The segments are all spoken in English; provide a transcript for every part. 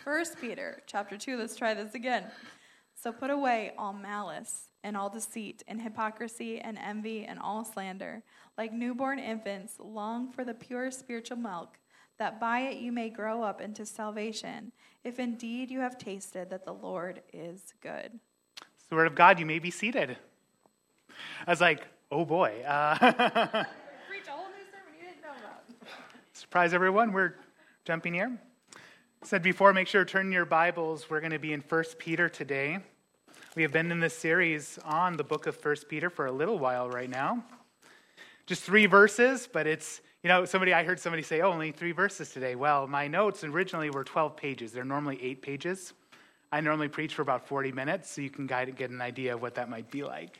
First Peter chapter 2, let's try this again. So put away all malice and all deceit and hypocrisy and envy and all slander. Like newborn infants, long for the pure spiritual milk, that by it you may grow up into salvation, if indeed you have tasted that the Lord is good. It's the word of God. You may be seated. I was like, oh boy. Preach a whole new sermon you didn't know about. Surprise everyone, we're jumping here. Said before, make sure to turn your Bibles. We're going to be in 1 Peter today. We have been in this series on the book of 1 Peter for a little while right now. Just 3 verses, but it's, I heard somebody say, only 3 verses today. Well, my notes originally were 12 pages. They're normally 8 pages. I normally preach for about 40 minutes, so you can get an idea of what that might be like.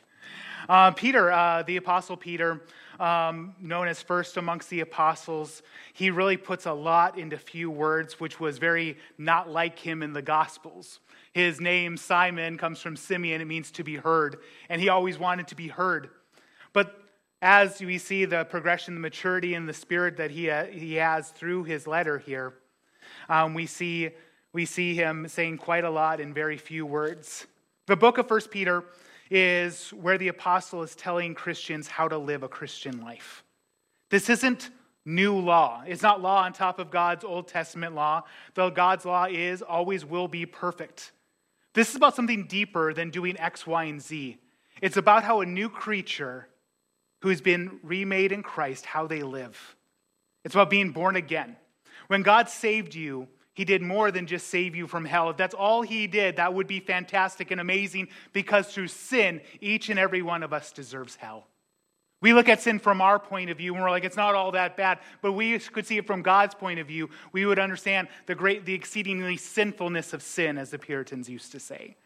Peter, the Apostle Peter, known as first amongst the apostles, he really puts a lot into few words, which was very not like him in the Gospels. His name, Simon, comes from Simeon. It means to be heard, and he always wanted to be heard. But as we see the progression, the maturity, and the spirit that he has through his letter here, we see him saying quite a lot in very few words. The book of 1 Peter is where the apostle is telling Christians how to live a Christian life. This isn't new law. It's not law on top of God's Old Testament law, though God's law always will be perfect. This is about something deeper than doing X, Y, and Z. It's about how a new creature who's been remade in Christ, how they live. It's about being born again. When God saved you, he did more than just save you from hell. If that's all he did, that would be fantastic and amazing, because through sin, each and every one of us deserves hell. We look at sin from our point of view, and we're like, it's not all that bad. But we could see it from God's point of view. We would understand the exceedingly sinfulness of sin, as the Puritans used to say.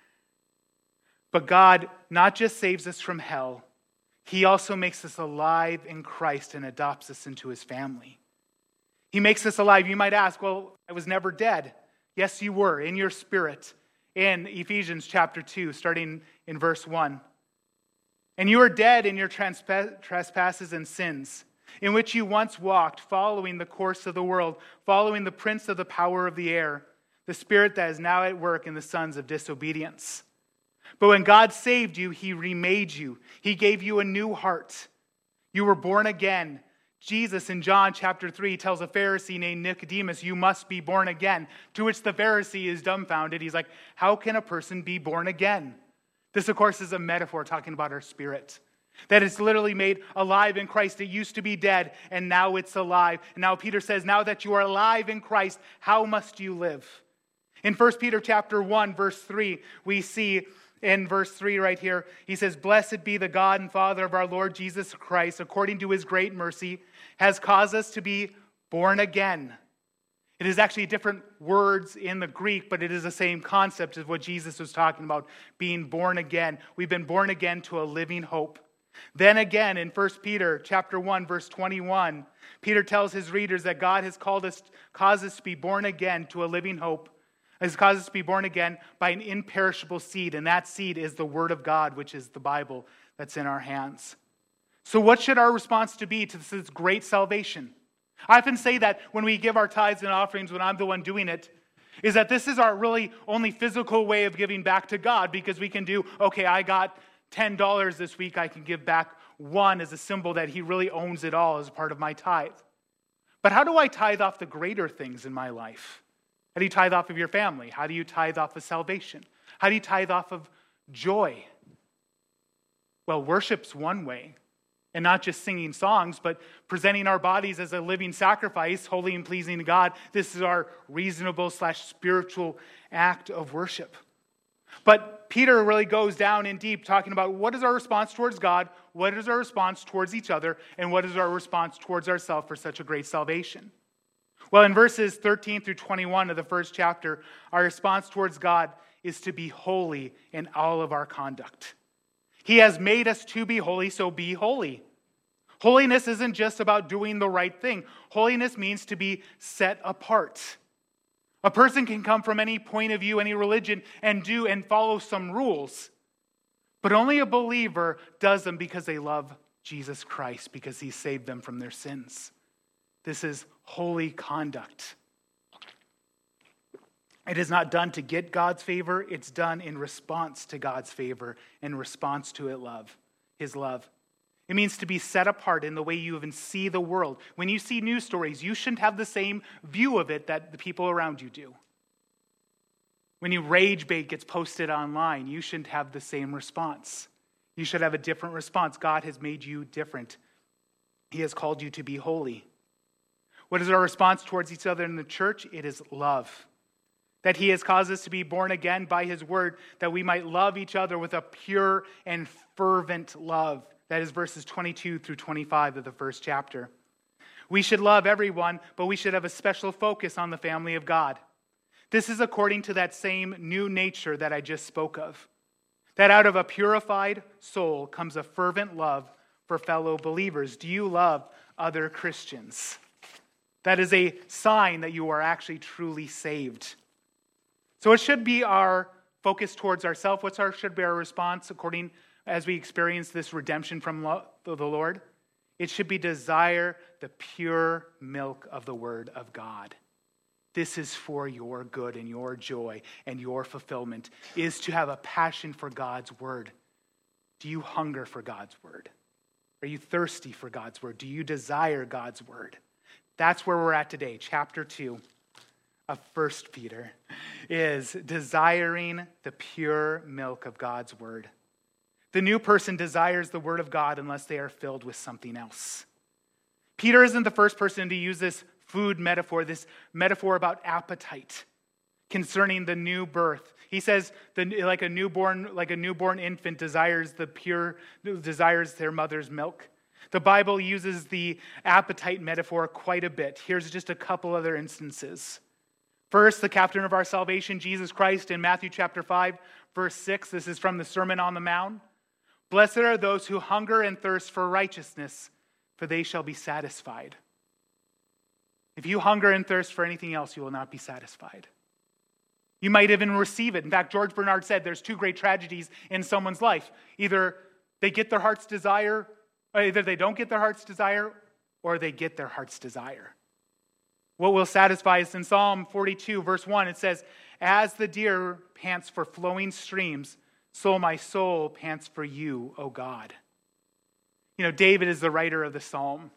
But God not just saves us from hell, he also makes us alive in Christ and adopts us into his family. He makes us alive. You might ask, well, I was never dead. Yes, you were, in your spirit. In Ephesians chapter 2, starting in verse 1. And you are dead in your trespasses and sins, in which you once walked, following the course of the world, following the prince of the power of the air, the spirit that is now at work in the sons of disobedience. But when God saved you, he remade you. He gave you a new heart. You were born again. Jesus in John chapter 3 tells a Pharisee named Nicodemus, you must be born again. To which the Pharisee is dumbfounded. He's like, how can a person be born again? This, of course, is a metaphor talking about our spirit. That it's literally made alive in Christ. It used to be dead, and now it's alive. And now Peter says, now that you are alive in Christ, how must you live? In 1 Peter chapter 1, verse 3, we see in verse 3 right here, he says, blessed be the God and Father of our Lord Jesus Christ, according to his great mercy, has caused us to be born again. It is actually different words in the Greek, but it is the same concept as what Jesus was talking about, being born again. We've been born again to a living hope. Then again, in 1 Peter chapter 1, verse 21, Peter tells his readers that God has caused us to be born again to a living hope. Has caused us to be born again by an imperishable seed, and that seed is the Word of God, which is the Bible that's in our hands. So what should our response to be to this great salvation? I often say that when we give our tithes and offerings, when I'm the one doing it, is that this is our really only physical way of giving back to God, because we can do, okay, I got $10 this week, I can give back $1 as a symbol that he really owns it all as a part of my tithe. But how do I tithe off the greater things in my life? How do you tithe off of your family? How do you tithe off of salvation? How do you tithe off of joy? Well, worship's one way. And not just singing songs, but presenting our bodies as a living sacrifice, holy and pleasing to God. This is our reasonable/spiritual act of worship. But Peter really goes down in deep talking about what is our response towards God, what is our response towards each other, and what is our response towards ourselves for such a great salvation. Well, in verses 13 through 21 of the first chapter, our response towards God is to be holy in all of our conduct. He has made us to be holy, so be holy. Holiness isn't just about doing the right thing. Holiness means to be set apart. A person can come from any point of view, any religion, and do and follow some rules. But only a believer does them because they love Jesus Christ, because he saved them from their sins. This is holy conduct. It is not done to get God's favor. It's done in response to God's favor, in response to his love. It means to be set apart in the way you even see the world. When you see news stories, you shouldn't have the same view of it that the people around you do. When you rage bait gets posted online, you shouldn't have the same response. You should have a different response. God has made you different. He has called you to be holy. What is our response towards each other in the church? It is love. That he has caused us to be born again by his word, that we might love each other with a pure and fervent love. That is verses 22 through 25 of the first chapter. We should love everyone, but we should have a special focus on the family of God. This is according to that same new nature that I just spoke of. That out of a purified soul comes a fervent love for fellow believers. Do you love other Christians? That is a sign that you are actually truly saved. So it should be our focus towards ourselves. Should be our response according as we experience this redemption from the Lord? It should be desire the pure milk of the word of God. This is for your good and your joy and your fulfillment, is to have a passion for God's word. Do you hunger for God's word? Are you thirsty for God's word? Do you desire God's word? That's where we're at today. Chapter 2 of 1 Peter is desiring the pure milk of God's word. The new person desires the word of God unless they are filled with something else. Peter isn't the first person to use this food metaphor, this metaphor about appetite concerning the new birth. He says, like a newborn infant desires their mother's milk. The Bible uses the appetite metaphor quite a bit. Here's just a couple other instances. First, the captain of our salvation, Jesus Christ, in Matthew chapter 5, verse 6. This is from the Sermon on the Mount. Blessed are those who hunger and thirst for righteousness, for they shall be satisfied. If you hunger and thirst for anything else, you will not be satisfied. You might even receive it. In fact, George Bernard said there's two great tragedies in someone's life. Either they get their heart's desire, or either they don't get their heart's desire, or they get their heart's desire. What will satisfy us in Psalm 42, verse 1, it says, as the deer pants for flowing streams, so my soul pants for you, O God. You know, David is the writer of the psalm.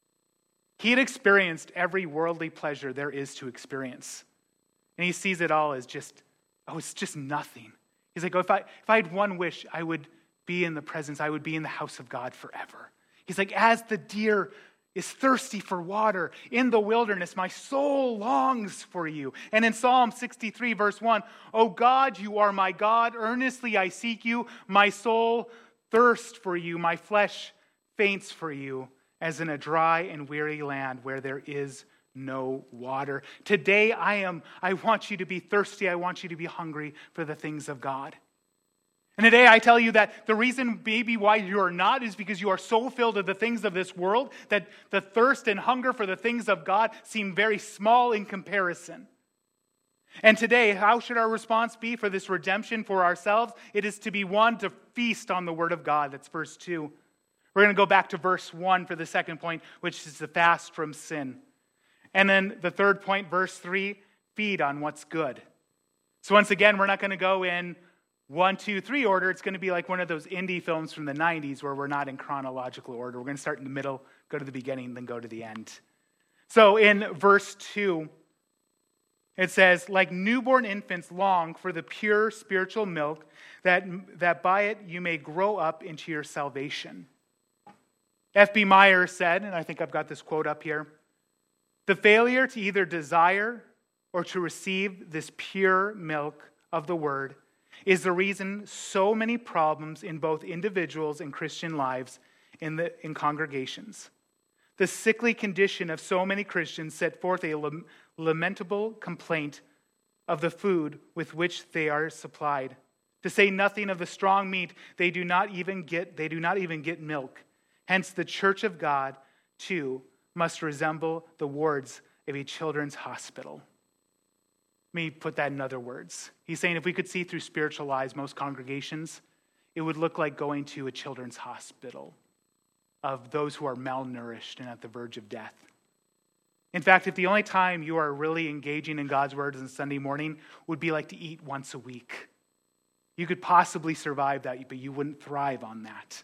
He had experienced every worldly pleasure there is to experience. And he sees it all as it's just nothing. He's like, if I had one wish, I would be in the presence, I would be in the house of God forever. He's like, as the deer is thirsty for water in the wilderness, my soul longs for you. And in Psalm 63, verse 1, O God, you are my God, earnestly I seek you. My soul thirsts for you, my flesh faints for you, as in a dry and weary land where there is no water. Today I want you to be thirsty, I want you to be hungry for the things of God. And today I tell you that the reason maybe why you are not is because you are so filled with the things of this world that the thirst and hunger for the things of God seem very small in comparison. And today, how should our response be for this redemption for ourselves? It is to be one to feast on the word of God. That's verse 2. We're going to go back to verse 1 for the second point, which is to fast from sin. And then the third point, verse 3, feed on what's good. So once again, we're not going to go in 1, 2, 3 order. It's going to be like one of those indie films from the 90s where we're not in chronological order. We're going to start in the middle, go to the beginning, then go to the end. So in verse 2, it says, like newborn infants long for the pure spiritual milk, that by it you may grow up into your salvation. F.B. Meyer said, and I think I've got this quote up here, the failure to either desire or to receive this pure milk of the word is the reason so many problems in both individuals and Christian lives in congregations. The sickly condition of so many Christians set forth a lamentable complaint of the food with which they are supplied. To say nothing of the strong meat, they do not even get milk. Hence, the church of God, too, must resemble the wards of a children's hospital. Let me put that in other words. He's saying if we could see through spiritual eyes most congregations, it would look like going to a children's hospital of those who are malnourished and at the verge of death. In fact, if the only time you are really engaging in God's word is on Sunday morning would be like to eat once a week, you could possibly survive that, but you wouldn't thrive on that.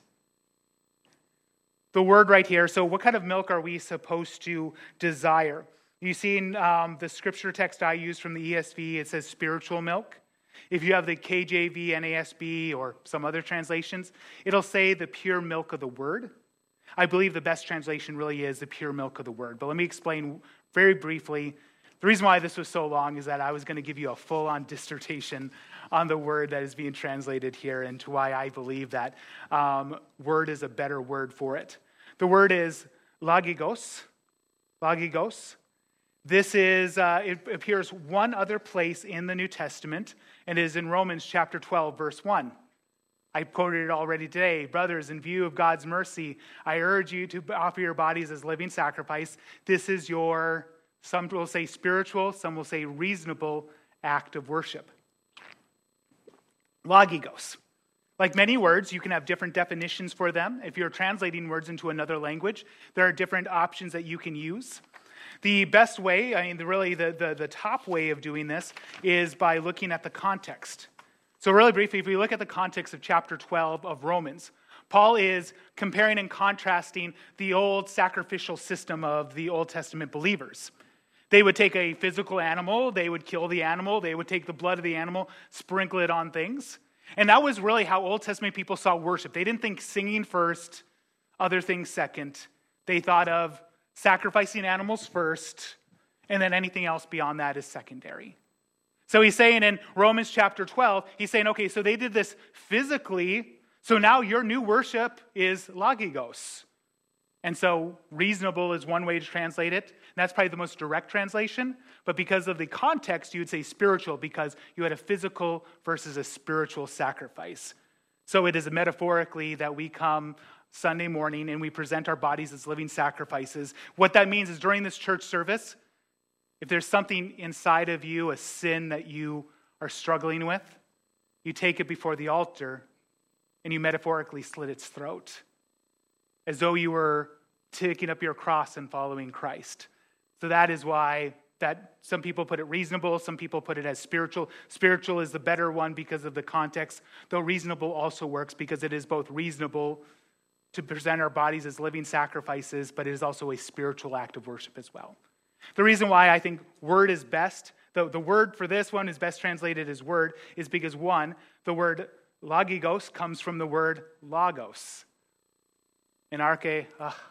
The word right here, so what kind of milk are we supposed to desire? You see in the scripture text I use from the ESV, it says spiritual milk. If you have the KJV, NASB, or some other translations, it'll say the pure milk of the word. I believe the best translation really is the pure milk of the word. But let me explain very briefly. The reason why this was so long is that I was going to give you a full-on dissertation on the word that is being translated here and to why I believe that word is a better word for it. The word is logikos. Logikos. This is, it appears one other place in the New Testament, and it is in Romans chapter 12, verse 1. I quoted it already today. Brothers, in view of God's mercy, I urge you to offer your bodies as living sacrifice. This is your, some will say spiritual, some will say reasonable act of worship. Logikos. Like many words, you can have different definitions for them. If you're translating words into another language, there are different options that you can use. The best way, the top way of doing this is by looking at the context. So really briefly, if we look at the context of chapter 12 of Romans, Paul is comparing and contrasting the old sacrificial system of the Old Testament believers. They would take a physical animal, they would kill the animal, they would take the blood of the animal, sprinkle it on things. And that was really how Old Testament people saw worship. They didn't think singing first, other things second. They thought of sacrificing animals first, and then anything else beyond that is secondary. So he's saying in Romans chapter 12, he's saying, okay, so they did this physically, so now your new worship is logikos. And so reasonable is one way to translate it. And that's probably the most direct translation. But because of the context, you would say spiritual, because you had a physical versus a spiritual sacrifice. So it is metaphorically that we come Sunday morning and we present our bodies as living sacrifices. What that means is during this church service, if there's something inside of you, a sin that you are struggling with, you take it before the altar and you metaphorically slit its throat, as though you were taking up your cross and following Christ. So that is why that some people put it reasonable, some people put it as spiritual. Spiritual is the better one because of the context, though reasonable also works because it is both reasonable to present our bodies as living sacrifices, but it is also a spiritual act of worship as well. The reason why I think word is best, the word for this one is best translated as word, is because one, the word logikos comes from the word logos. In arche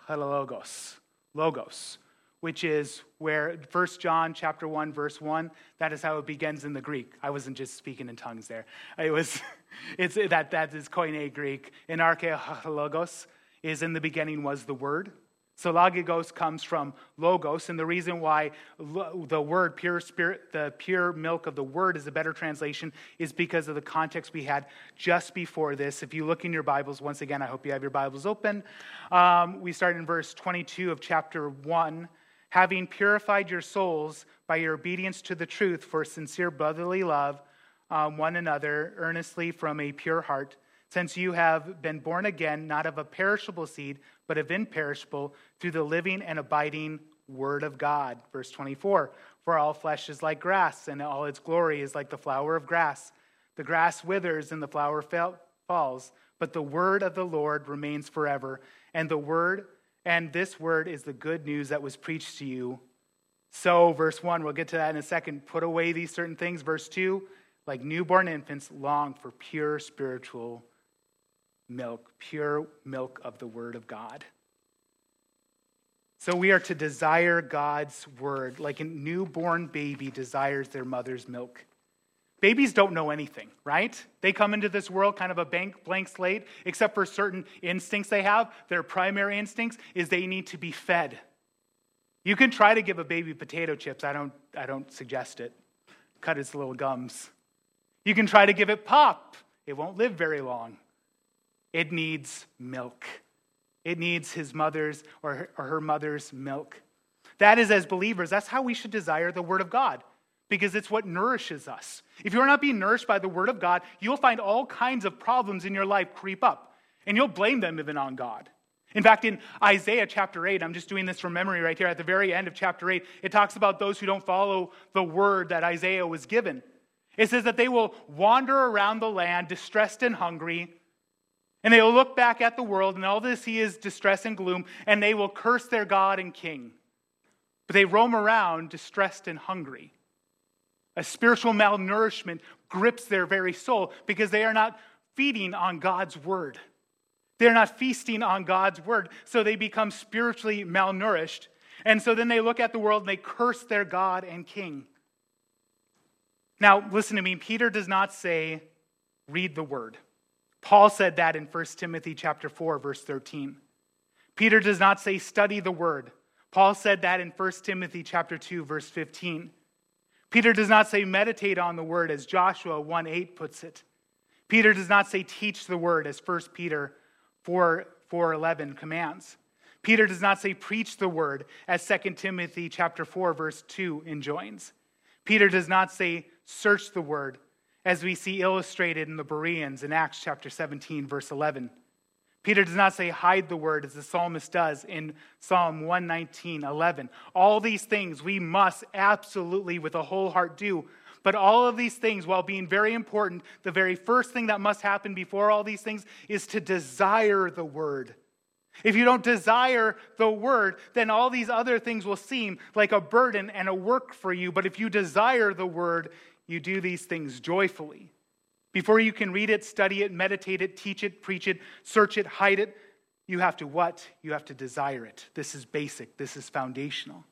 logos, which is where 1 John chapter 1, verse 1, that is how it begins in the Greek. I wasn't just speaking in tongues there. That is Koine Greek. In arche logos is in the beginning was the word. So logikos comes from logos, and the reason why the word pure spirit, the pure milk of the word is a better translation is because of the context we had just before this. If you look in your Bibles, once again, I hope you have your Bibles open. We start in verse 22 of chapter 1. Having purified your souls by your obedience to the truth for sincere brotherly love, one another earnestly from a pure heart, since you have been born again, not of a perishable seed, but of imperishable, through the living and abiding word of God. Verse 24, for all flesh is like grass, and all its glory is like the flower of grass. The grass withers and the flower falls, but the word of the Lord remains forever. And this word is the good news that was preached to you. So, verse 1, we'll get to that in a second. Put away these certain things. Verse 2, like newborn infants, long for pure spiritual milk, pure milk of the word of God. So we are to desire God's word like a newborn baby desires their mother's milk. Babies don't know anything, right? They come into this world kind of a blank slate, except for certain instincts they have. Their primary instincts is they need to be fed. You can try to give a baby potato chips. I don't suggest it. Cut its little gums. You can try to give it pop. It won't live very long. It needs milk. It needs his mother's or her mother's milk. That is, as believers, that's how we should desire the word of God, because it's what nourishes us. If you're not being nourished by the word of God, you'll find all kinds of problems in your life creep up, and you'll blame them even on God. In fact, in Isaiah chapter 8, I'm just doing this from memory right here, at the very end of chapter 8, it talks about those who don't follow the word that Isaiah was given. It says that they will wander around the land distressed and hungry, and they will look back at the world, and all they see is distress and gloom, and they will curse their God and King. But they roam around distressed and hungry. A spiritual malnourishment grips their very soul because they are not feeding on God's word. They're not feasting on God's word, so they become spiritually malnourished. And so then they look at the world and they curse their God and King. Now, listen to me. Peter does not say, read the word. Paul said that in 1 Timothy chapter 4, verse 13. Peter does not say, study the word. Paul said that in 1 Timothy chapter 2, verse 15. Peter does not say, meditate on the word, as Joshua 1:8 puts it. Peter does not say, teach the word, as 1 Peter 4:11 commands. Peter does not say, preach the word, as 2 Timothy chapter 4, verse 2 enjoins. Peter does not say, search the word, as we see illustrated in the Bereans in Acts chapter 17, verse 11. Peter does not say, hide the word, as the psalmist does in Psalm 119:11. All these things we must absolutely with a whole heart do. But all of these things, while being very important, the very first thing that must happen before all these things is to desire the word. If you don't desire the word, then all these other things will seem like a burden and a work for you. But if you desire the word, you do these things joyfully. Before you can read it, study it, meditate it, teach it, preach it, search it, hide it, you have to what? You have to desire it. This is basic. This is foundational.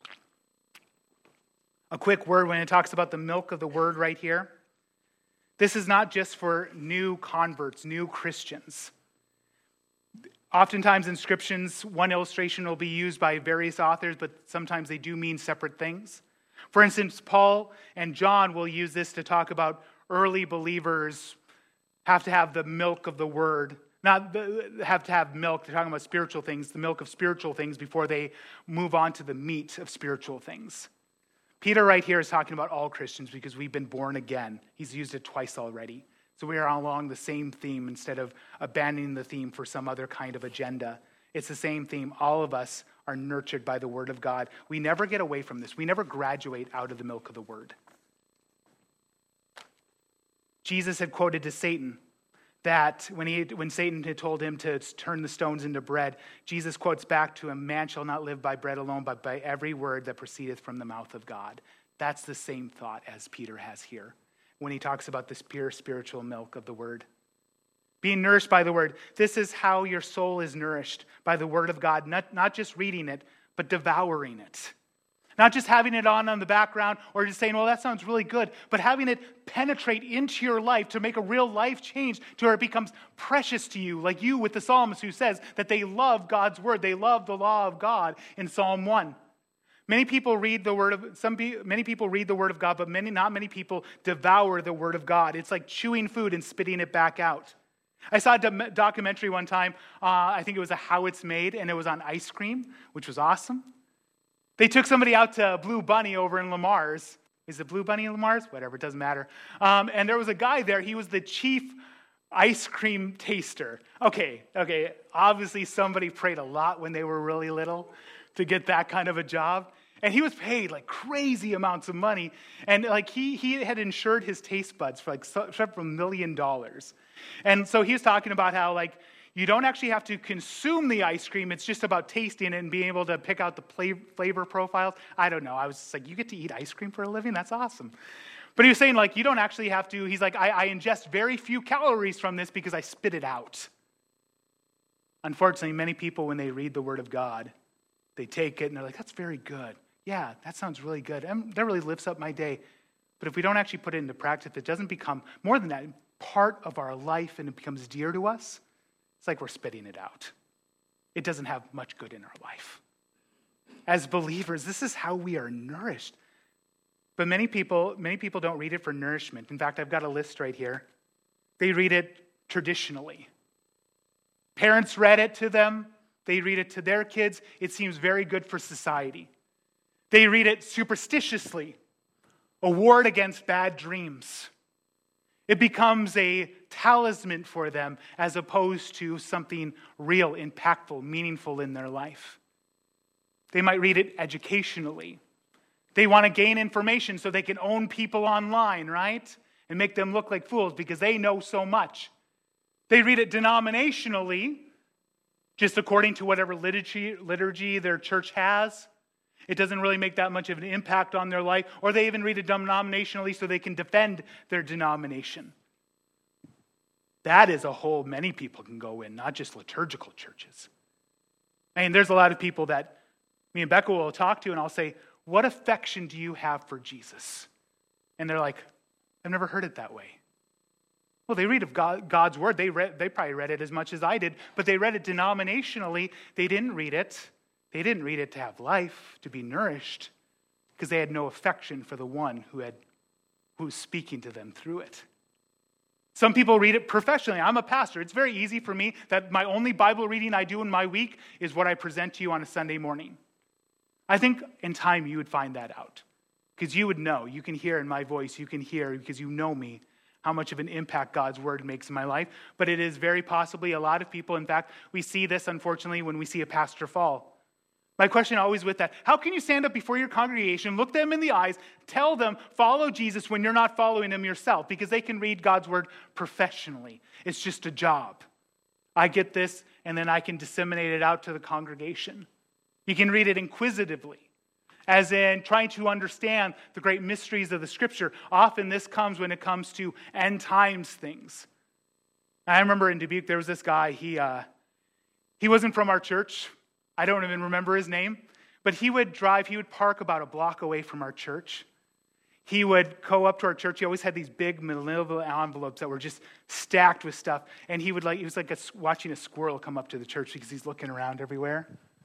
A quick word when it talks about the milk of the word right here. This is not just for new converts, new Christians. Oftentimes inscriptions, one illustration will be used by various authors, but sometimes they do mean separate things. For instance, Paul and John will use this to talk about early believers have to have the milk of the word. Not have to have milk, they're talking about spiritual things, the milk of spiritual things before they move on to the meat of spiritual things. Peter right here is talking about all Christians because we've been born again. He's used it twice already. So we are along the same theme instead of abandoning the theme for some other kind of agenda. It's the same theme. All of us are nurtured by the word of God. We never get away from this. We never graduate out of the milk of the word. Jesus had quoted to Satan that when Satan had told him to turn the stones into bread, Jesus quotes back to him, man shall not live by bread alone, but by every word that proceedeth from the mouth of God. That's the same thought as Peter has here when he talks about this pure spiritual milk of the word. Being nourished by the word. This is how your soul is nourished, by the word of God. Not just reading it, but devouring it. Not just having it on the background or just saying, well, that sounds really good, but having it penetrate into your life to make a real life change to where it becomes precious to you, like you with the psalmist who says that they love God's word. They love the law of God in Psalm 1. Many people read the word of God, but not many people devour the word of God. It's like chewing food and spitting it back out. I saw a documentary one time, I think it was How It's Made, and it was on ice cream, which was awesome. They took somebody out to Blue Bunny over in Lamar's. Is it Blue Bunny in Lamar's? Whatever, it doesn't matter. And there was a guy there. He was the chief ice cream taster. Okay. Obviously, somebody prayed a lot when they were really little to get that kind of a job. And he was paid like crazy amounts of money. And like he had insured his taste buds for like $1 million. And so he was talking about how like, you don't actually have to consume the ice cream. It's just about tasting it and being able to pick out the flavor profiles. I don't know. I was just like, you get to eat ice cream for a living? That's awesome. But he was saying, like, you don't actually have to. He's like, I ingest very few calories from this because I spit it out. Unfortunately, many people, when they read the Word of God, they take it and they're like, that's very good. Yeah, that sounds really good. That really lifts up my day. But if we don't actually put it into practice, it doesn't become, more than that, part of our life and it becomes dear to us. It's like we're spitting it out. It doesn't have much good in our life. As believers, this is how we are nourished. But many people don't read it for nourishment. In fact, I've got a list right here. They read it traditionally. Parents read it to them. They read it to their kids. It seems very good for society. They read it superstitiously. A ward against bad dreams. It becomes a talisman for them as opposed to something real, impactful, meaningful in their life. They might read it educationally. They want to gain information so they can own people online, right? And make them look like fools because they know so much. They read it denominationally, just according to whatever liturgy their church has. It doesn't really make that much of an impact on their life. Or they even read it denominationally so they can defend their denomination. That is a hole many people can go in, not just liturgical churches. And there's a lot of people that me and Becca will talk to, and I'll say, what affection do you have for Jesus? And they're like, I've never heard it that way. Well, they read of God's word. They probably read it as much as I did, but they read it denominationally. They didn't read it. They didn't read it to have life, to be nourished, because they had no affection for the one who was speaking to them through it. Some people read it professionally. I'm a pastor. It's very easy for me that my only Bible reading I do in my week is what I present to you on a Sunday morning. I think in time you would find that out, because you would know. You can hear in my voice, you can hear, because you know me, how much of an impact God's word makes in my life. But it is very possibly a lot of people. In fact, we see this, unfortunately, when we see a pastor fall. My question always with that, how can you stand up before your congregation, look them in the eyes, tell them, follow Jesus when you're not following him yourself? Because they can read God's word professionally. It's just a job. I get this, and then I can disseminate it out to the congregation. You can read it inquisitively, as in trying to understand the great mysteries of the Scripture. Often this comes when it comes to end times things. I remember in Dubuque, there was this guy, he wasn't from our church. I don't even remember his name, but he would park about a block away from our church. He would go up to our church. He always had these big manila envelopes that were just stacked with stuff. And he was like watching a squirrel come up to the church because he's looking around everywhere.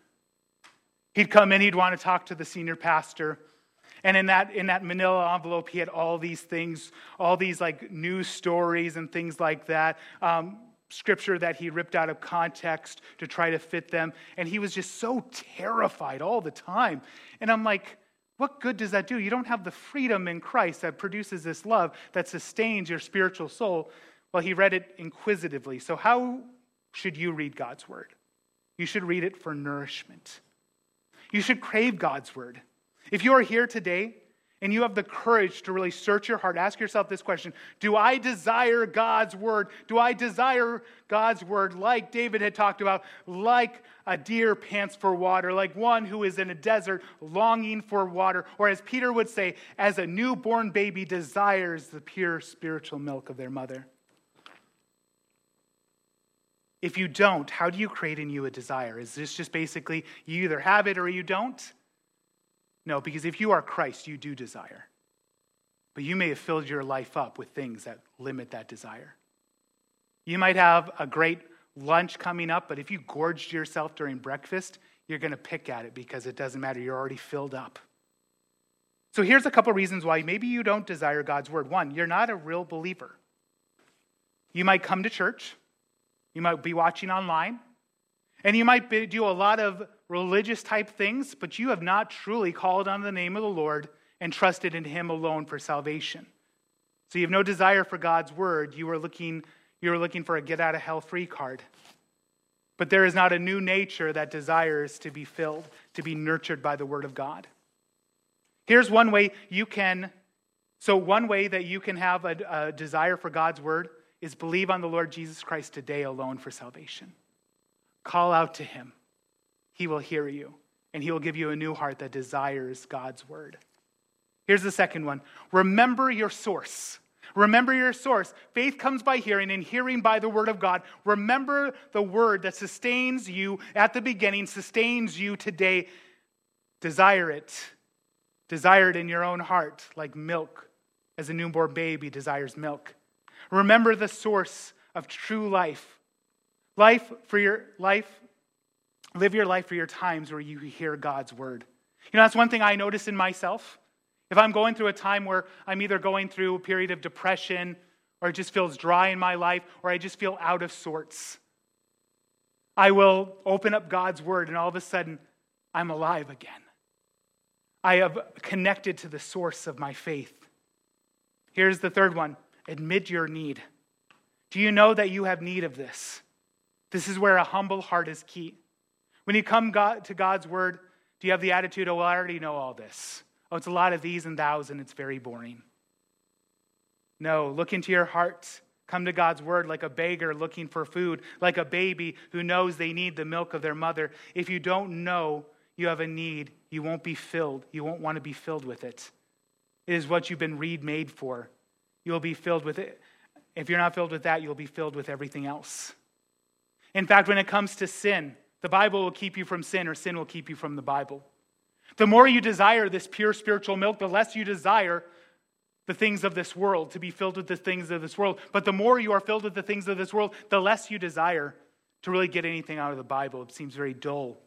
He'd come in, he'd want to talk to the senior pastor. And in that manila envelope, he had all these things, all these like news stories and things like that. Scripture that he ripped out of context to try to fit them. And he was just so terrified all the time. And I'm like, what good does that do? You don't have the freedom in Christ that produces this love that sustains your spiritual soul. Well, he read it inquisitively. So how should you read God's word? You should read it for nourishment. You should crave God's word. If you are here today and you have the courage to really search your heart, ask yourself this question: do I desire God's word? Do I desire God's word like David had talked about, like a deer pants for water, like one who is in a desert longing for water, or as Peter would say, as a newborn baby desires the pure spiritual milk of their mother? If you don't, how do you create in you a desire? Is this just basically you either have it or you don't? No, because if you are Christ, you do desire. But you may have filled your life up with things that limit that desire. You might have a great lunch coming up, but if you gorged yourself during breakfast, you're going to pick at it because it doesn't matter. You're already filled up. So here's a couple reasons why maybe you don't desire God's word. One, you're not a real believer. You might come to church. You might be watching online. And you might do a lot of religious type things, but you have not truly called on the name of the Lord and trusted in him alone for salvation. So you have no desire for God's word. You are looking for a get out of hell free card. But there is not a new nature that desires to be filled, to be nurtured by the word of God. Here's one way that you can have a desire for God's word is believe on the Lord Jesus Christ today alone for salvation. Call out to him. He will hear you, and he will give you a new heart that desires God's word. Here's the second one. Remember your source. Remember your source. Faith comes by hearing, and hearing by the word of God. Remember the word that sustains you at the beginning, sustains you today. Desire it. Desire it in your own heart, like milk, as a newborn baby desires milk. Remember the source of true life. Live your life for your times where you hear God's word. You know, that's one thing I notice in myself. If I'm going through a time where I'm either going through a period of depression, or it just feels dry in my life, or I just feel out of sorts, I will open up God's word, and all of a sudden, I'm alive again. I have connected to the source of my faith. Here's the third one. Admit your need. Do you know that you have need of this? This is where a humble heart is key. When you come to God's word, do you have the attitude, oh, well, I already know all this. Oh, it's a lot of these and thous, and it's very boring. No, look into your heart. Come to God's word like a beggar looking for food, like a baby who knows they need the milk of their mother. If you don't know you have a need, you won't be filled. You won't want to be filled with it. It is what you've been made for. You'll be filled with it. If you're not filled with that, you'll be filled with everything else. In fact, when it comes to sin, the Bible will keep you from sin, or sin will keep you from the Bible. The more you desire this pure spiritual milk, the less you desire the things of this world, to be filled with the things of this world. But the more you are filled with the things of this world, the less you desire to really get anything out of the Bible. It seems very dull.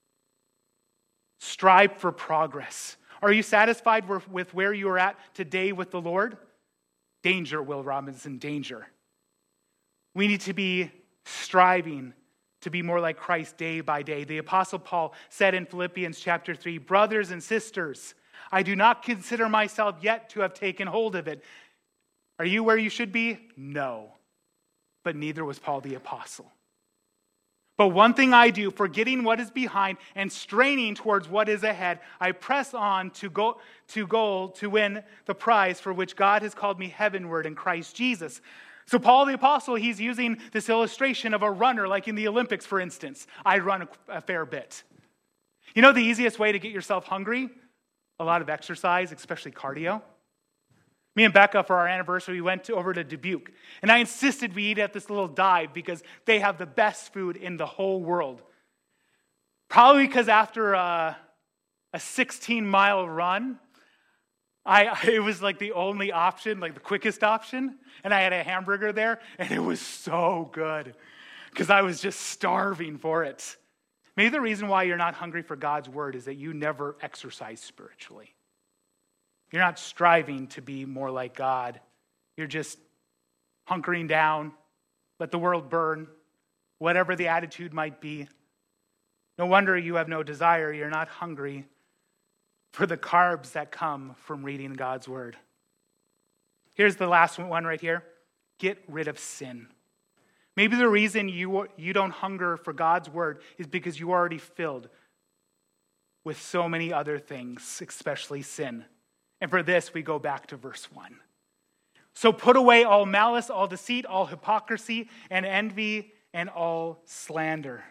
Strive for progress. Are you satisfied with where you are at today with the Lord? Danger, Will Robinson, danger. We need to be striving to be more like Christ day by day. The Apostle Paul said in Philippians chapter 3, brothers and sisters, I do not consider myself yet to have taken hold of it. Are you where you should be? No. But neither was Paul the apostle. But one thing I do, forgetting what is behind and straining towards what is ahead, I press on to goal to win the prize for which God has called me heavenward in Christ Jesus. So Paul the apostle, he's using this illustration of a runner, like in the Olympics, for instance. I run a fair bit. You know the easiest way to get yourself hungry? A lot of exercise, especially cardio. Me and Becca, for our anniversary, we went over to Dubuque. And I insisted we eat at this little dive because they have the best food in the whole world. Probably because after a 16-mile run, it was like the only option, like the quickest option. And I had a hamburger there, and it was so good because I was just starving for it. Maybe the reason why you're not hungry for God's word is that you never exercise spiritually. You're not striving to be more like God. You're just hunkering down, let the world burn, whatever the attitude might be. No wonder you have no desire. You're not hungry for the carbs that come from reading God's word. Here's the last one right here. Get rid of sin. Maybe the reason you don't hunger for God's word is because you are already filled with so many other things, especially sin. And for this, we go back to verse 1. So put away all malice, all deceit, all hypocrisy, and envy, and all slander.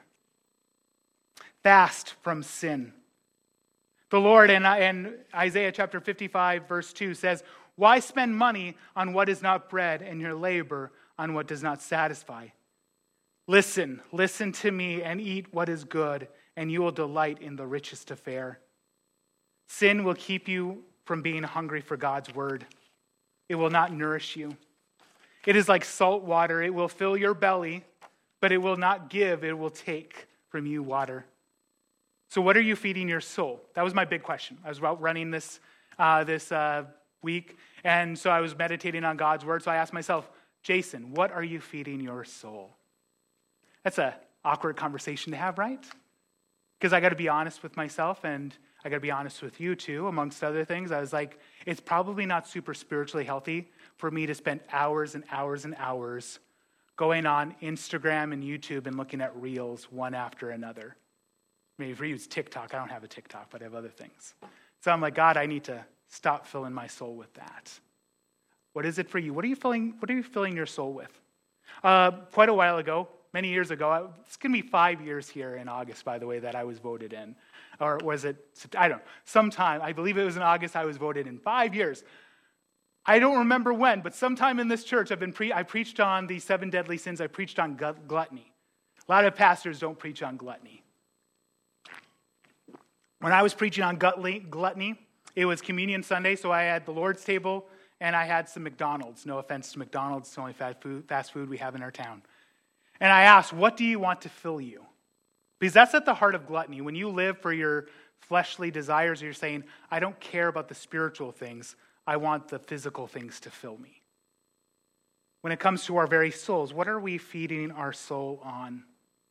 Fast from sin. The Lord in Isaiah chapter 55, verse 2 says, why spend money on what is not bread and your labor on what does not satisfy? Listen to me and eat what is good, and you will delight in the richest affair. Sin will keep you from being hungry for God's word. It will not nourish you. It is like salt water. It will fill your belly, but it will not give. It will take from you water. So what are you feeding your soul? That was my big question. I was out running this week, and so I was meditating on God's word. So I asked myself, Jason, what are you feeding your soul? That's an awkward conversation to have, right? Because I got to be honest with myself, and I got to be honest with you too, amongst other things. I was like, it's probably not super spiritually healthy for me to spend hours and hours and hours going on Instagram and YouTube and looking at reels one after another. Maybe for you it's TikTok. I don't have a TikTok, but I have other things. So I'm like, God, I need to stop filling my soul with that. What is it for you? What are you filling your soul with? Quite a while ago, many years ago, it's going to be 5 years here in August, by the way, that I was voted in. Or was it, I don't know, sometime, I believe it was in August, I was voted in. 5 years. I don't remember when, but sometime in this church, I preached on the 7 deadly sins. I preached on gluttony. A lot of pastors don't preach on gluttony. When I was preaching on gluttony, it was Communion Sunday, so I had the Lord's table, and I had some McDonald's. No offense to McDonald's, it's the only fast food we have in our town. And I asked, what do you want to fill you? Because that's at the heart of gluttony. When you live for your fleshly desires, you're saying, I don't care about the spiritual things. I want the physical things to fill me. When it comes to our very souls, what are we feeding our soul on?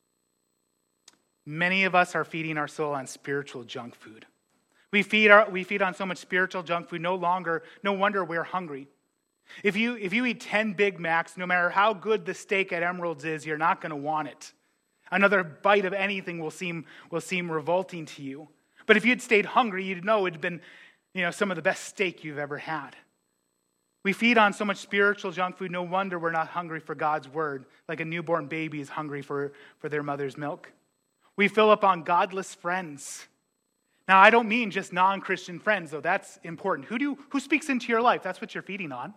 Many of us are feeding our soul on spiritual junk food. We feed on so much spiritual junk food, no wonder we're hungry. If you eat 10 Big Macs, no matter how good the steak at Emerald's is, you're not going to want it. Another bite of anything will seem revolting to you. But if you'd stayed hungry, you'd know it'd been, some of the best steak you've ever had. We feed on so much spiritual junk food, no wonder we're not hungry for God's word, like a newborn baby is hungry for their mother's milk. We fill up on godless friends. Now, I don't mean just non-Christian friends, though. That's important. Who speaks into your life? That's what you're feeding on.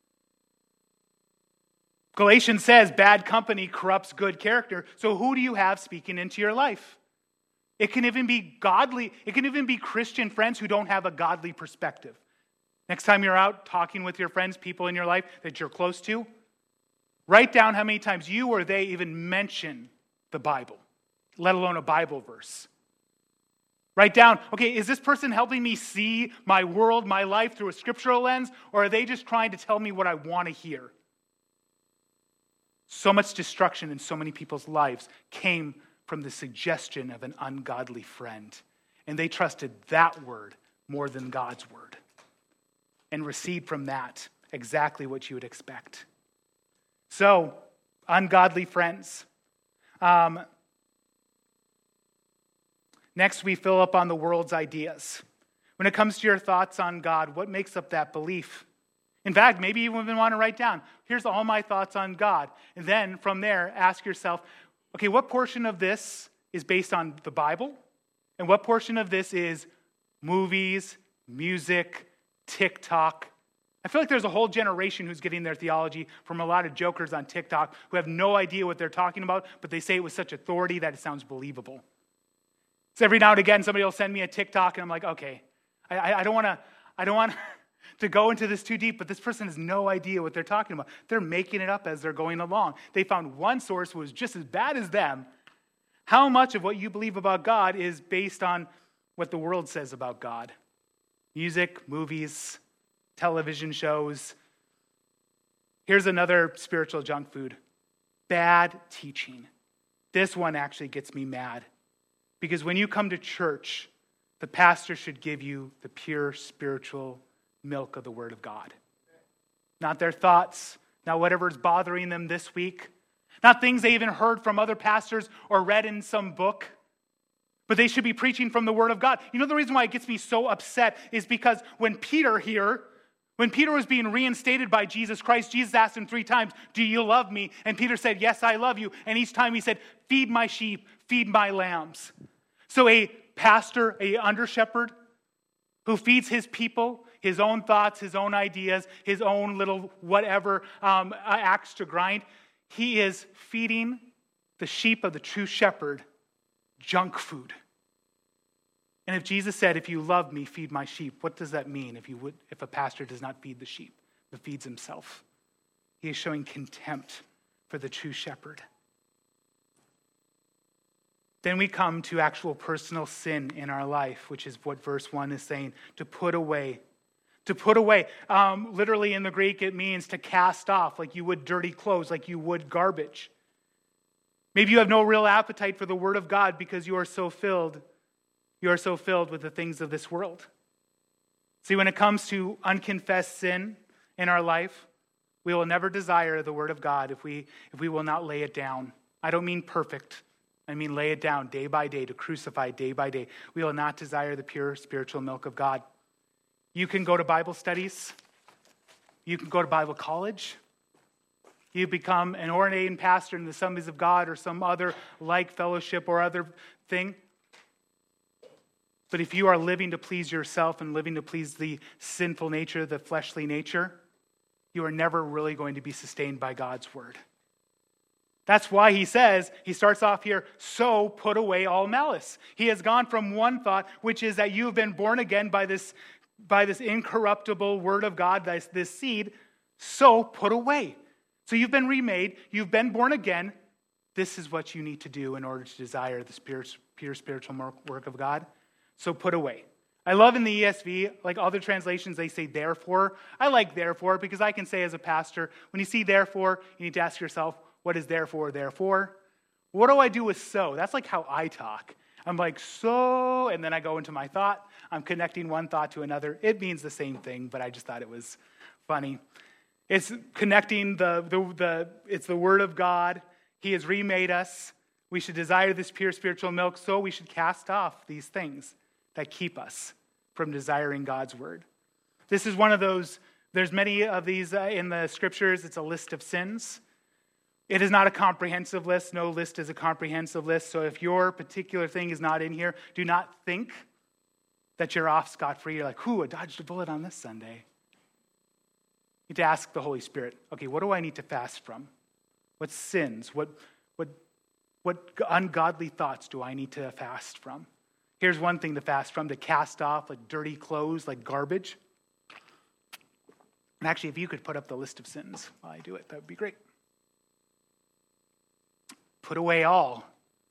Galatians says bad company corrupts good character. So who do you have speaking into your life? It can even be godly. It can even be Christian friends who don't have a godly perspective. Next time you're out talking with your friends, people in your life that you're close to, write down how many times you or they even mention the Bible, let alone a Bible verse. Write down, okay, is this person helping me see my world, my life through a scriptural lens, or are they just trying to tell me what I want to hear? So much destruction in so many people's lives came from the suggestion of an ungodly friend. And they trusted that word more than God's word. And received from that exactly what you would expect. So, ungodly friends. Next, we fill up on the world's ideas. When it comes to your thoughts on God, what makes up that belief? In fact, maybe you even want to write down, here's all my thoughts on God. And then from there, ask yourself, okay, what portion of this is based on the Bible? And what portion of this is movies, music, TikTok? I feel like there's a whole generation who's getting their theology from a lot of jokers on TikTok who have no idea what they're talking about, but they say it with such authority that it sounds believable. So every now and again, somebody will send me a TikTok, and I'm like, okay, I don't want to go into this too deep, but this person has no idea what they're talking about. They're making it up as they're going along. They found one source who was just as bad as them. How much of what you believe about God is based on what the world says about God? Music, movies, television shows. Here's another spiritual junk food. Bad teaching. This one actually gets me mad. Because when you come to church, the pastor should give you the pure spiritual milk of the Word of God. Not their thoughts, not whatever's bothering them this week, not things they even heard from other pastors or read in some book, but they should be preaching from the Word of God. You know the reason why it gets me so upset is because when Peter was being reinstated by Jesus Christ, Jesus asked him 3 times, do you love me? And Peter said, yes, I love you. And each time he said, feed my sheep, feed my lambs. So a pastor, a under-shepherd, who feeds his people, his own thoughts, his own ideas, his own little whatever axe to grind, he is feeding the sheep of the true shepherd junk food. And if Jesus said, if you love me, feed my sheep, what does that mean if a pastor does not feed the sheep, but feeds himself? He is showing contempt for the true shepherd. Then we come to actual personal sin in our life, which is what verse 1 is saying, to put away. To put away. Literally in the Greek, it means to cast off, like you would dirty clothes, like you would garbage. Maybe you have no real appetite for the Word of God because you are so filled with the things of this world. See, when it comes to unconfessed sin in our life, we will never desire the Word of God if we will not lay it down. I don't mean perfect. I mean lay it down day by day, to crucify day by day. We will not desire the pure spiritual milk of God. You can go to Bible studies. You can go to Bible college. You become an ordained pastor in the Assemblies of God or some other like fellowship or other thing. But if you are living to please yourself and living to please the sinful nature, the fleshly nature, you are never really going to be sustained by God's word. That's why he starts off here, so put away all malice. He has gone from one thought, which is that you have been born again by this incorruptible word of God, this seed, so put away. So you've been remade, you've been born again. This is what you need to do in order to desire the pure spiritual work of God. So put away. I love in the ESV, like other translations, they say therefore. I like therefore because I can say as a pastor, when you see therefore, you need to ask yourself, what is therefore? What do I do with so? That's like how I talk. I'm like, so, and then I go into my thought. I'm connecting one thought to another. It means the same thing, but I just thought it was funny. It's connecting it's the Word of God. He has remade us. We should desire this pure spiritual milk, so we should cast off these things that keep us from desiring God's Word. This is one of those, there's many of these in the scriptures. It's a list of sins. It is not a comprehensive list. No list is a comprehensive list. So if your particular thing is not in here, do not think that you're off scot-free. You're like, I dodged a bullet on this Sunday. You need to ask the Holy Spirit, okay, what do I need to fast from? What sins, what ungodly thoughts do I need to fast from? Here's one thing to fast from, to cast off like dirty clothes, like garbage. And actually, if you could put up the list of sins while I do it, that would be great. Put away all.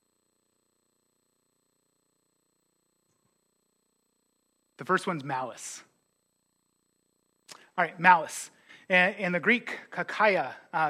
The first one's malice. All right, malice. In the Greek, kakia.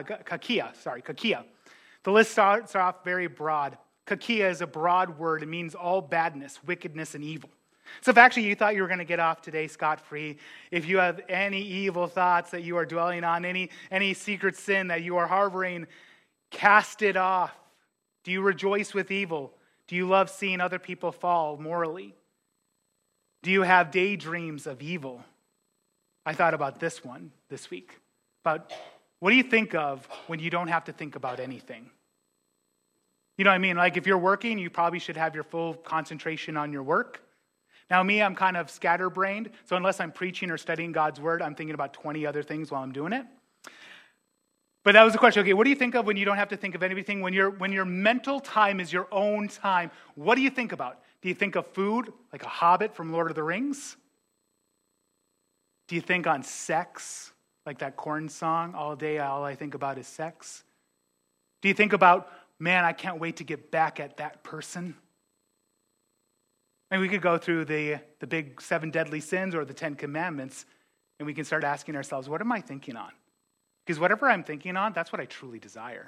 The list starts off very broad. Kakia is a broad word. It means all badness, wickedness, and evil. So if actually you thought you were going to get off today scot-free, if you have any evil thoughts that you are dwelling on, any secret sin that you are harboring, cast it off. Do you rejoice with evil? Do you love seeing other people fall morally? Do you have daydreams of evil? I thought about this one this week. About what do you think of when you don't have to think about anything? You know what I mean? Like if you're working, you probably should have your full concentration on your work. Now me, I'm kind of scatterbrained, so unless I'm preaching or studying God's word, I'm thinking about 20 other things while I'm doing it. But that was the question. Okay, what do you think of when you don't have to think of anything? When your mental time is your own time, what do you think about? Do you think of food, like a hobbit from Lord of the Rings? Do you think on sex, like that Korn song, all day all I think about is sex? Do you think about, man, I can't wait to get back at that person? And we could go through the big 7 deadly sins or the 10 commandments, and we can start asking ourselves, what am I thinking on? Because whatever I'm thinking on, that's what I truly desire.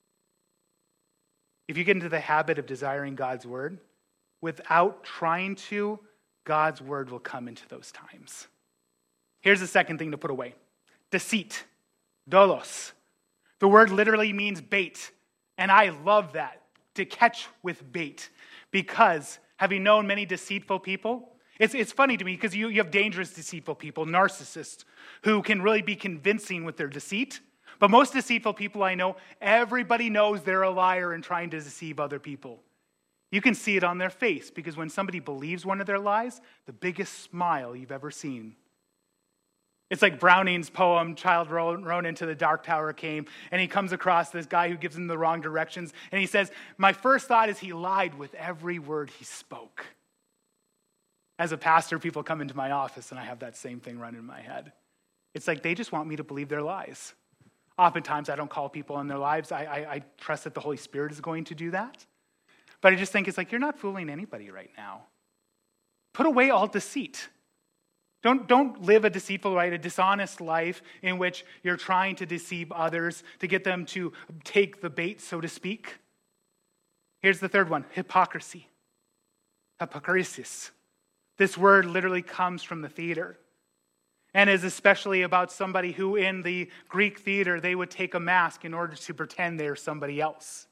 If you get into the habit of desiring God's word, without trying to, God's word will come into those times. Here's the second thing to put away. Deceit. Dolos. The word literally means bait. And I love that, to catch with bait. Because having known many deceitful people, it's funny to me because you have dangerous deceitful people, narcissists, who can really be convincing with their deceit. But most deceitful people I know, everybody knows they're a liar and trying to deceive other people. You can see it on their face because when somebody believes one of their lies, the biggest smile you've ever seen. It's like Browning's poem, Child Rode into the Dark Tower came, and he comes across this guy who gives him the wrong directions, and he says, my first thought is he lied with every word he spoke. As a pastor, people come into my office, and I have that same thing run in my head. It's like they just want me to believe their lies. Oftentimes, I don't call people on their lives. I trust that the Holy Spirit is going to do that. But I just think it's like, you're not fooling anybody right now. Put away all deceit. Don't live a deceitful, a dishonest life in which you're trying to deceive others to get them to take the bait, so to speak. Here's the third one, hypocrisy. Hypokrisis. This word literally comes from the theater and is especially about somebody who in the Greek theater, they would take a mask in order to pretend they're somebody else.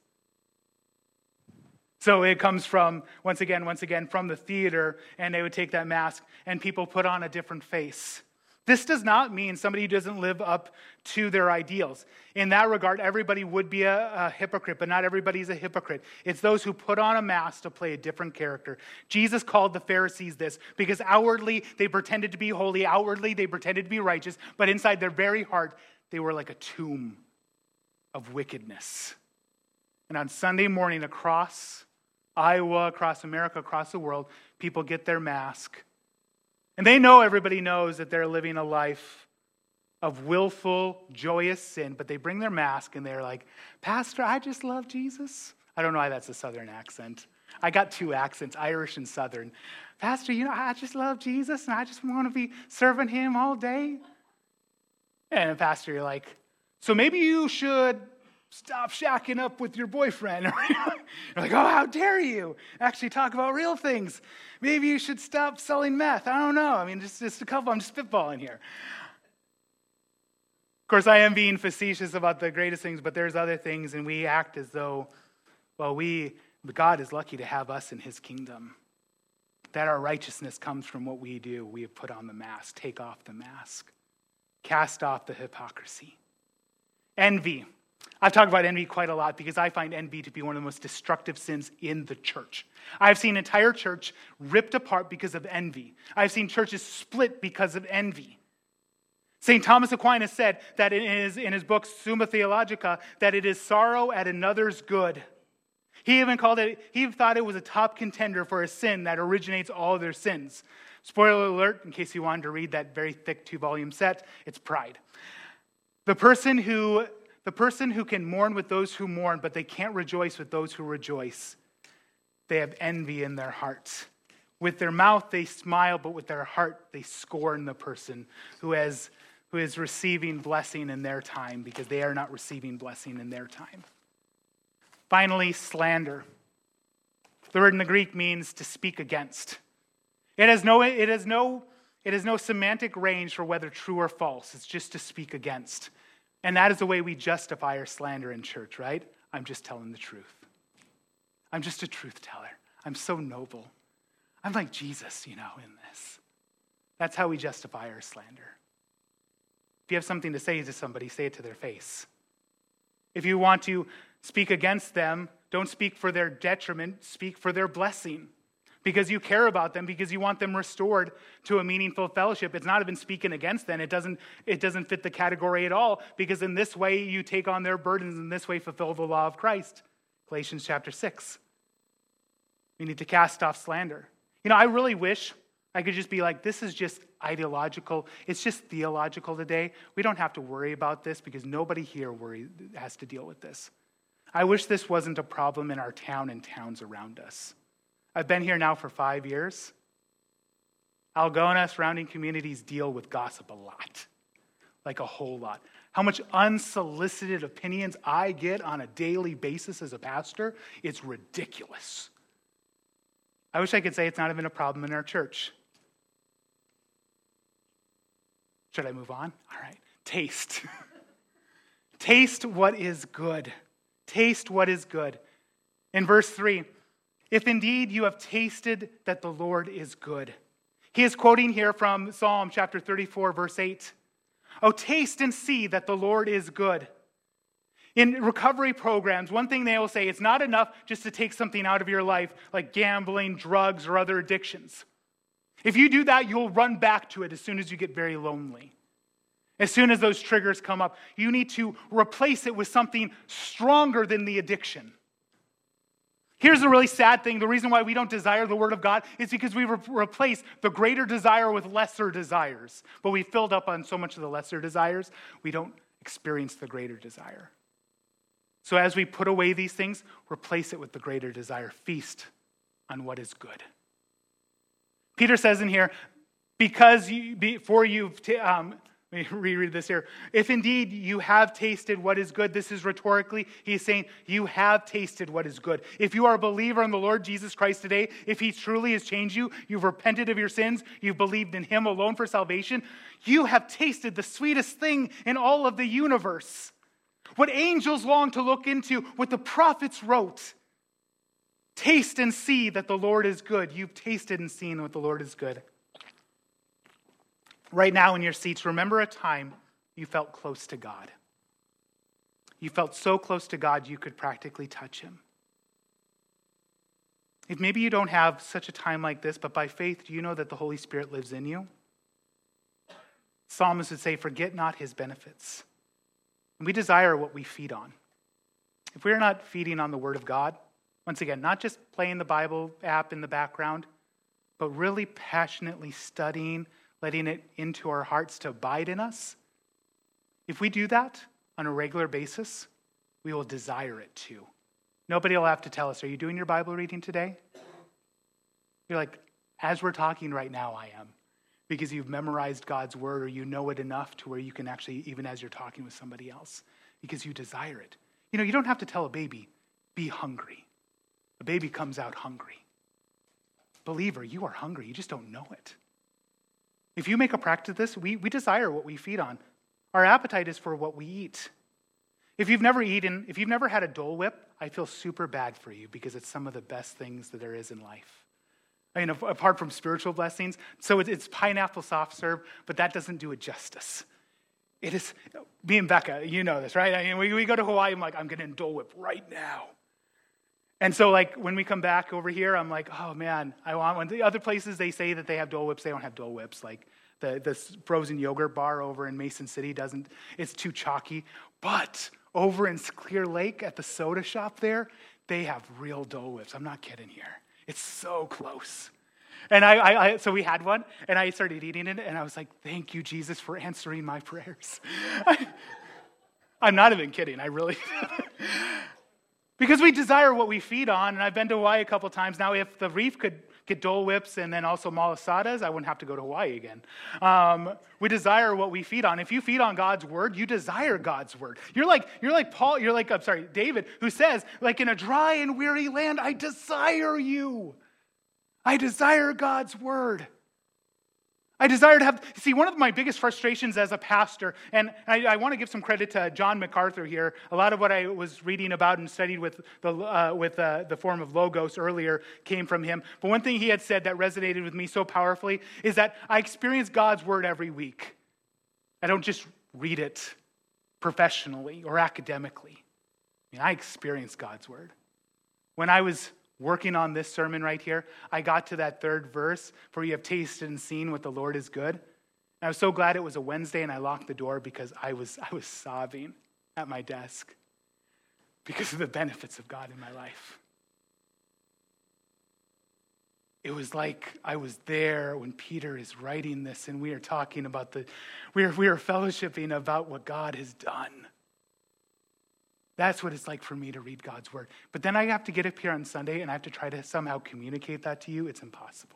So it comes from, once again, from the theater, and they would take that mask, and people put on a different face. This does not mean somebody who doesn't live up to their ideals. In that regard, everybody would be a hypocrite, but not everybody's a hypocrite. It's those who put on a mask to play a different character. Jesus called the Pharisees this because outwardly they pretended to be holy, outwardly they pretended to be righteous, but inside their very heart, they were like a tomb of wickedness. And on Sunday morning across Iowa, across America, across the world, people get their mask. And they know, everybody knows that they're living a life of willful, joyous sin, but they bring their mask and they're like, Pastor, I just love Jesus. I don't know why that's a Southern accent. I got 2 accents, Irish and Southern. Pastor, I just love Jesus and I just want to be serving him all day. And Pastor, you're like, so maybe you should stop shacking up with your boyfriend. You're like, oh, how dare you actually talk about real things. Maybe you should stop selling meth. I don't know. I mean, just a couple. I'm just spitballing here. course, I am being facetious about the greatest things, but there's other things, and we act as though, God is lucky to have us in his kingdom. That our righteousness comes from what we do. We have put on the mask. Take off the mask. Cast off the hypocrisy. Envy. I've talked about envy quite a lot because I find envy to be one of the most destructive sins in the church. I've seen entire church ripped apart because of envy. I've seen churches split because of envy. St. Thomas Aquinas said that in his book Summa Theologica that it is sorrow at another's good. He thought it was a top contender for a sin that originates all of their sins. Spoiler alert, in case you wanted to read that very thick 2-volume set, it's pride. The person who can mourn with those who mourn, but they can't rejoice with those who rejoice. They have envy in their hearts. With their mouth they smile, but with their heart they scorn the person who is receiving blessing in their time because they are not receiving blessing in their time. Finally, slander. The word in the Greek means to speak against. It has no semantic range for whether true or false. It's just to speak against. And that is the way we justify our slander in church, right? I'm just telling the truth. I'm just a truth teller. I'm so noble. I'm like Jesus, in this. That's how we justify our slander. If you have something to say to somebody, say it to their face. If you want to speak against them, don't speak for their detriment, speak for their blessing. Because you care about them, because you want them restored to a meaningful fellowship. It's not even speaking against them. It doesn't fit the category at all, because in this way you take on their burdens, in this way fulfill the law of Christ. Galatians chapter 6. We need to cast off slander. I really wish I could just be like, this is just ideological. It's just theological today. We don't have to worry about this because nobody here has to deal with this. I wish this wasn't a problem in our town and towns around us. I've been here now for 5 years. Algona, surrounding communities deal with gossip a lot, like a whole lot. How much unsolicited opinions I get on a daily basis as a pastor, it's ridiculous. I wish I could say it's not even a problem in our church. Should I move on? All right. Taste. Taste what is good. Taste what is good. In verse 3, if indeed you have tasted that the Lord is good. He is quoting here from Psalm chapter 34, verse 8. Oh, taste and see that the Lord is good. In recovery programs, one thing they will say, it's not enough just to take something out of your life, like gambling, drugs, or other addictions. If you do that, you'll run back to it as soon as you get very lonely. As soon as those triggers come up, you need to replace it with something stronger than the addiction. Here's the really sad thing. The reason why we don't desire the Word of God is because we replace the greater desire with lesser desires. But we filled up on so much of the lesser desires, we don't experience the greater desire. So as we put away these things, replace it with the greater desire. Feast on what is good. Peter says in here, let me reread this here. If indeed you have tasted what is good, this is rhetorically, he's saying you have tasted what is good. If you are a believer in the Lord Jesus Christ today, if he truly has changed you, you've repented of your sins, you've believed in him alone for salvation, you have tasted the sweetest thing in all of the universe. What angels long to look into, what the prophets wrote. Taste and see that the Lord is good. You've tasted and seen what the Lord is good. Right now in your seats, remember a time you felt close to God. You felt so close to God you could practically touch him. If maybe you don't have such a time like this, but by faith, do you know that the Holy Spirit lives in you? Psalmist would say, forget not his benefits. And we desire what we feed on. If we're not feeding on the Word of God, once again, not just playing the Bible app in the background, but really passionately studying, letting it into our hearts to abide in us. If we do that on a regular basis, we will desire it too. Nobody will have to tell us, are you doing your Bible reading today? You're like, as we're talking right now, I am. Because you've memorized God's word or you know it enough to where you can actually, even as you're talking with somebody else, because you desire it. You don't have to tell a baby, be hungry. A baby comes out hungry. Believer, you are hungry. You just don't know it. If you make a practice of this, we desire what we feed on. Our appetite is for what we eat. If you've never had a Dole Whip, I feel super bad for you because it's some of the best things that there is in life. I mean, apart from spiritual blessings. So it's pineapple soft serve, but that doesn't do it justice. It is, me and Becca, you know this, right? I mean, we go to Hawaii, I'm like, I'm getting Dole Whip right now. And so, like, when we come back over here, I'm like, oh, man, I want one. The other places, they say that they have Dole Whips. They don't have Dole Whips. Like, the frozen yogurt bar over in Mason City doesn't. It's too chalky. But over in Clear Lake at the soda shop there, they have real Dole Whips. I'm not kidding here. It's so close. And so we had one, and I started eating it, and I was like, thank you, Jesus, for answering my prayers. I'm not even kidding. I really... Because we desire what we feed on, and I've been to Hawaii a couple times. Now, if the Reef could get Dole Whips and then also malasadas, I wouldn't have to go to Hawaii again. We desire what we feed on. If you feed on God's word, you desire God's word. You're like David, who says, like, in a dry and weary land, I desire you. I desire God's word. I desire to have, see, one of my biggest frustrations as a pastor, and I want to give some credit to John MacArthur here. A lot of what I was reading about and studied with the form of Logos earlier came from him. But one thing he had said that resonated with me so powerfully is that I experience God's word every week. I don't just read it professionally or academically. I mean, I experience God's word. When I was working on this sermon right here, I got to that third verse, for you have tasted and seen what the Lord is good. And I was so glad it was a Wednesday and I locked the door because I was sobbing at my desk because of the benefits of God in my life. It was like I was there when Peter is writing this and we are talking about we are fellowshipping about what God has done. That's what it's like for me to read God's word. But then I have to get up here on Sunday and I have to try to somehow communicate that to you. It's impossible.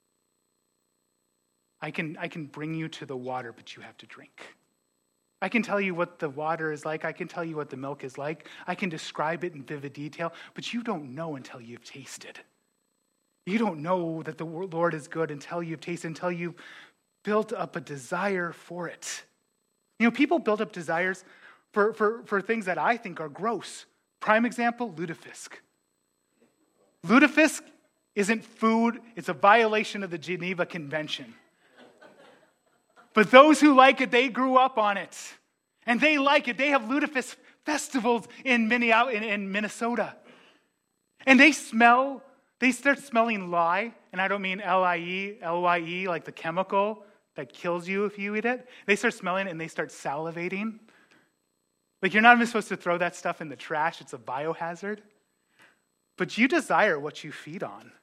I can bring you to the water, but you have to drink. I can tell you what the water is like. I can tell you what the milk is like. I can describe it in vivid detail, but you don't know until you've tasted. You don't know that the Lord is good until you've tasted, until you've built up a desire for it. You know, people build up desires for things that I think are gross. Prime example, lutefisk. Lutefisk isn't food, it's a violation of the Geneva Convention. But those who like it, they grew up on it. And they like it. They have lutefisk festivals in Minnesota. And they start smelling lye, and I don't mean L-I-E, like the chemical that kills you if you eat it. They start smelling it and they start salivating. Like, you're not even supposed to throw that stuff in the trash. It's a biohazard. But you desire what you feed on.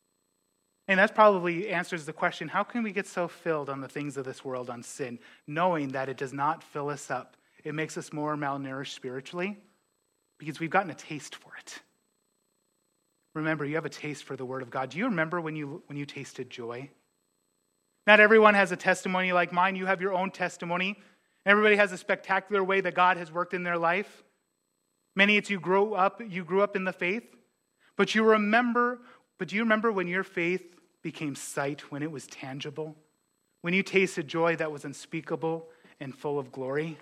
And that probably answers the question, how can we get so filled on the things of this world, on sin, knowing that it does not fill us up? It makes us more malnourished spiritually because we've gotten a taste for it. Remember, you have a taste for the Word of God. Do you remember when you tasted joy? Not everyone has a testimony like mine. You have your own testimony. Everybody has a spectacular way that God has worked in their life. Many it's you grew up in the faith. But do you remember when your faith became sight, when it was tangible? When you tasted joy that was unspeakable and full of glory?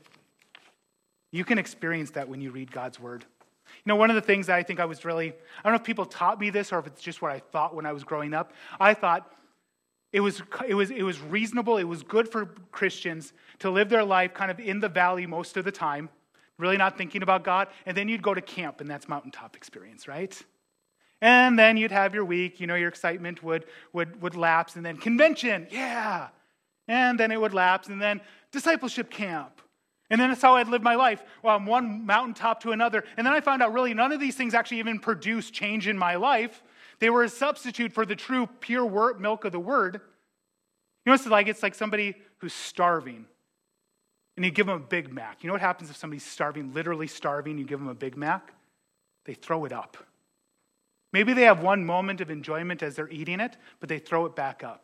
You can experience that when you read God's word. You know, one of the things that I think I don't know if people taught me this or if it's just what I thought when I was growing up. I thought it was reasonable, it was good for Christians to live their life kind of in the valley most of the time, really not thinking about God, and then you'd go to camp, and that's mountaintop experience, right? And then you'd have your week, you know, your excitement would lapse, and then convention, yeah! And then it would lapse, and then discipleship camp. And then that's how I'd live my life, from one mountaintop to another. And then I found out really none of these things actually even produced change in my life. They were a substitute for the true, pure milk of the word. You know what it's like? It's like somebody who's starving, and you give them a Big Mac. You know what happens if somebody's starving, literally starving, you give them a Big Mac? They throw it up. Maybe they have one moment of enjoyment as they're eating it, but they throw it back up.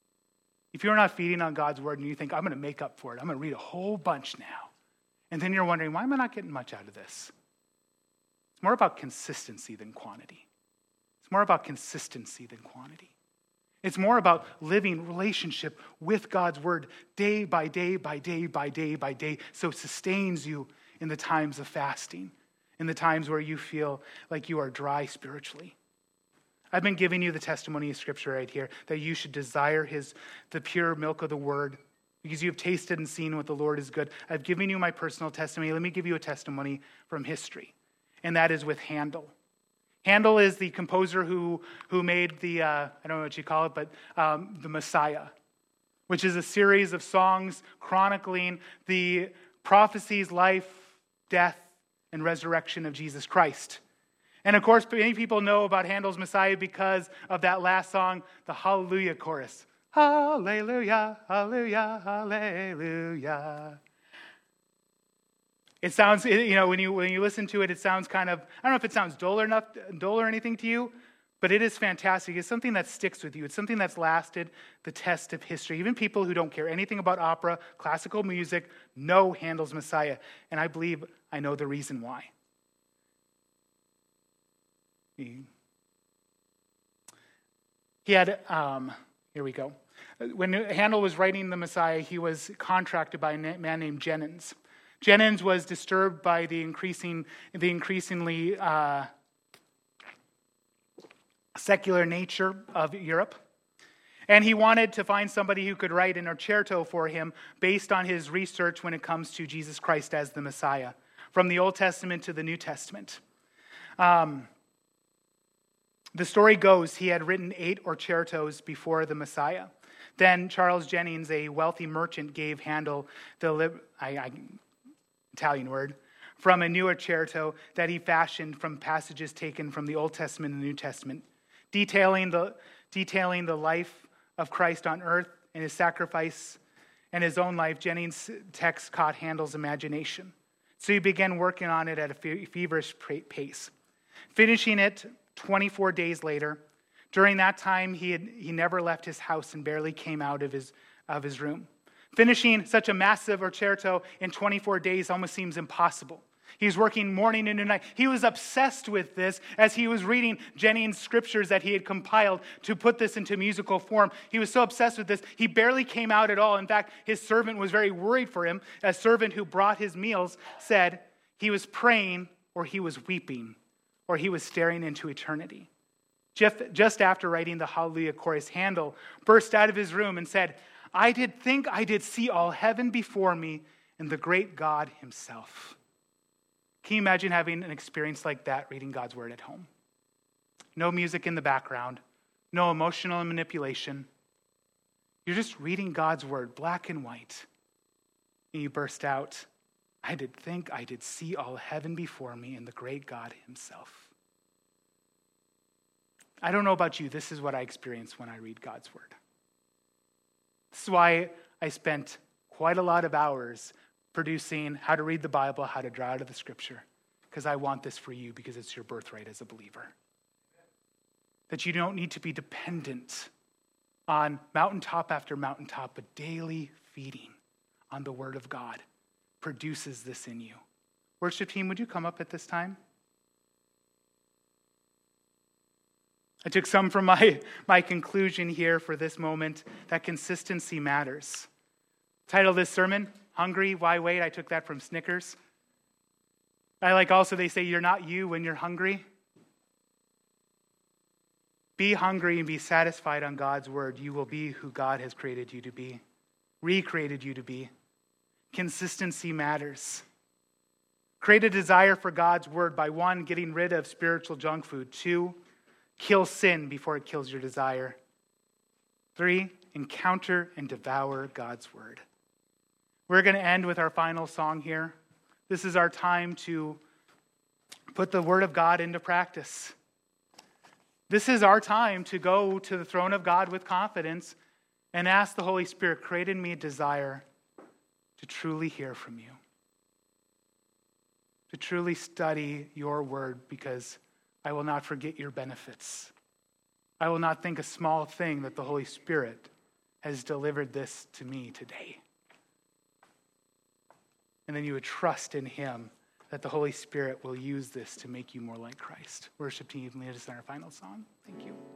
If you're not feeding on God's word and you think, I'm going to make up for it, I'm going to read a whole bunch now, and then you're wondering, why am I not getting much out of this? It's more about consistency than quantity. It's more about consistency than quantity. It's more about living relationship with God's word day by day by day by day by day, so it sustains you in the times of fasting, in the times where you feel like you are dry spiritually. I've been giving you the testimony of Scripture right here, that you should desire the pure milk of the word, because you have tasted and seen what the Lord is good. I've given you my personal testimony. Let me give you a testimony from history, and that is with Handel. Handel is the composer who made the, I don't know what you call it, but the Messiah, which is a series of songs chronicling the prophecies, life, death, and resurrection of Jesus Christ. And of course, many people know about Handel's Messiah because of that last song, the Hallelujah chorus. Hallelujah, hallelujah, hallelujah. It sounds, when you listen to it, it sounds kind of, I don't know if it sounds dull or anything to you, but it is fantastic. It's something that sticks with you. It's something that's lasted the test of history. Even people who don't care anything about opera, classical music, know Handel's Messiah. And I believe I know the reason why. He had, here we go. When Handel was writing the Messiah, he was contracted by a man named Jennens. Jennens was disturbed by the increasingly secular nature of Europe. And he wanted to find somebody who could write an concerto for him based on his research when it comes to Jesus Christ as the Messiah, from the Old Testament to the New Testament. The story goes he had written 8 concertos before the Messiah. Then Charles Jennens, a wealthy merchant, gave Handel the Italian word, from a new concerto that he fashioned from passages taken from the Old Testament and the New Testament, detailing the life of Christ on earth and his sacrifice and his own life. Jennens' text caught Handel's imagination. So he began working on it at a feverish pace, finishing it 24 days later. During that time, he never left his house and barely came out of his room. Finishing such a massive concerto in 24 days almost seems impossible. He was working morning and night. He was obsessed with this as he was reading Jennens' scriptures that he had compiled to put this into musical form. He was so obsessed with this, he barely came out at all. In fact, his servant was very worried for him. A servant who brought his meals said he was praying, or he was weeping, or he was staring into eternity. Just after writing the Hallelujah chorus, Handel burst out of his room and said, I did see all heaven before me and the great God himself. Can you imagine having an experience like that reading God's word at home? No music in the background, no emotional manipulation. You're just reading God's word, black and white. And you burst out, I did see all heaven before me and the great God himself. I don't know about you, this is what I experience when I read God's word. This is why I spent quite a lot of hours producing how to read the Bible, how to draw out of the scripture, because I want this for you, because it's your birthright as a believer. That you don't need to be dependent on mountaintop after mountaintop, but daily feeding on the word of God produces this in you. Worship team, would you come up at this time? I took some from my conclusion here for this moment, that consistency matters. Title of this sermon, Hungry, Why Wait? I took that from Snickers. I like also they say you're not you when you're hungry. Be hungry and be satisfied on God's word. You will be who God has created you to be, recreated you to be. Consistency matters. Create a desire for God's word by 1, getting rid of spiritual junk food. 2, kill sin before it kills your desire. 3, encounter and devour God's word. We're going to end with our final song here. This is our time to put the word of God into practice. This is our time to go to the throne of God with confidence and ask the Holy Spirit, create in me a desire to truly hear from you, to truly study your word, because I will not forget your benefits. I will not think a small thing that the Holy Spirit has delivered this to me today. And then you would trust in him that the Holy Spirit will use this to make you more like Christ. Worship team, lead us in our final song. Thank you.